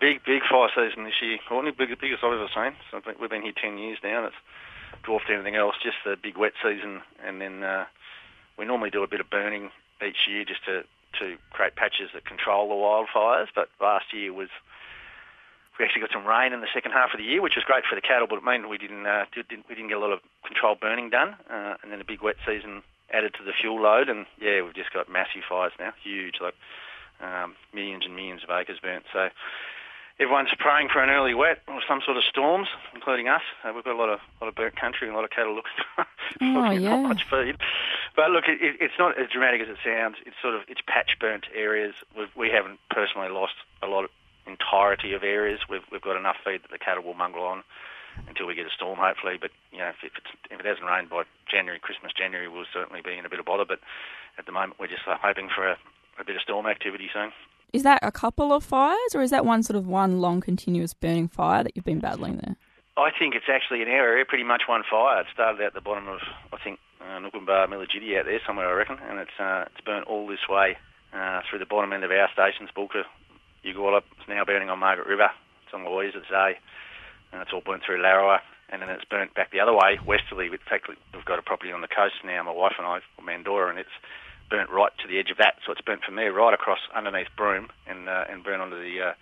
big fire season this year, Courtney. Biggest I've ever seen. So I think we've been here 10 years now, and it's dwarfed anything else. Just the big wet season, and then we normally do a bit of burning each year just to create patches that control the wildfires. But last year we actually got some rain in the second half of the year, which was great for the cattle, but it meant we didn't get a lot of controlled burning done. And then a big wet season added to the fuel load, and yeah, we've just got massive fires now, huge, like millions and millions of acres burnt. So everyone's praying for an early wet or some sort of storms, including us. We've got a lot of burnt country and a lot of cattle looking not much feed. But look, it's not as dramatic as it sounds. It's patch burnt areas. We haven't personally lost a lot of entirety of areas. We've got enough feed that the cattle will mongrel on until we get a storm, hopefully. But if it hasn't rained by Christmas January, we'll certainly be in a bit of bother. But at the moment, we're just hoping for a bit of storm activity soon. Is that a couple of fires, or is that one long continuous burning fire that you've been battling there? I think it's actually in our area pretty much one fire. It started out the bottom of, I think, Nookumba Milligiddy out there somewhere, I reckon, and it's burnt all this way through the bottom end of our stations, Bulka, Uguala. It's now burning on Margaret River. It's on Louisa today, and it's all burnt through Larrawa, and then it's burnt back the other way, westerly. In fact, we've got a property on the coast now, my wife and I, Mandora, and it's burnt right to the edge of that. So it's burnt from there right across underneath Broome and burnt onto the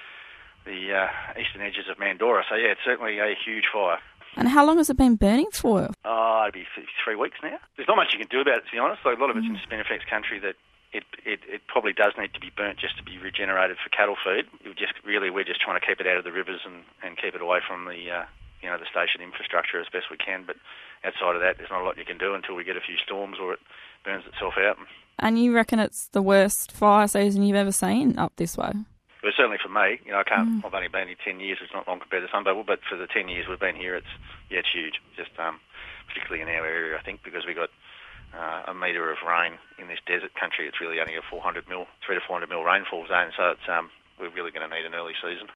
eastern edges of Mandora. So yeah, it's certainly a huge fire. And how long has it been burning for? It'll be 3 weeks now. There's not much you can do about it, to be honest. Like, a lot of it's in spinifex country that it probably does need to be burnt just to be regenerated for cattle feed. We're just trying to keep it out of the rivers and keep it away from the the station infrastructure as best we can. But outside of that, there's not a lot you can do until we get a few storms or it burns itself out. And you reckon it's the worst fire season you've ever seen up this way? Well, certainly for me. I've only been here 10 years. It's not long compared to some people, but for the 10 years we've been here, it's huge. Just particularly in our area, I think, because we got a metre of rain in this desert country. It's really only a 300 to 400 mil rainfall zone, so it's we're really going to need an early season.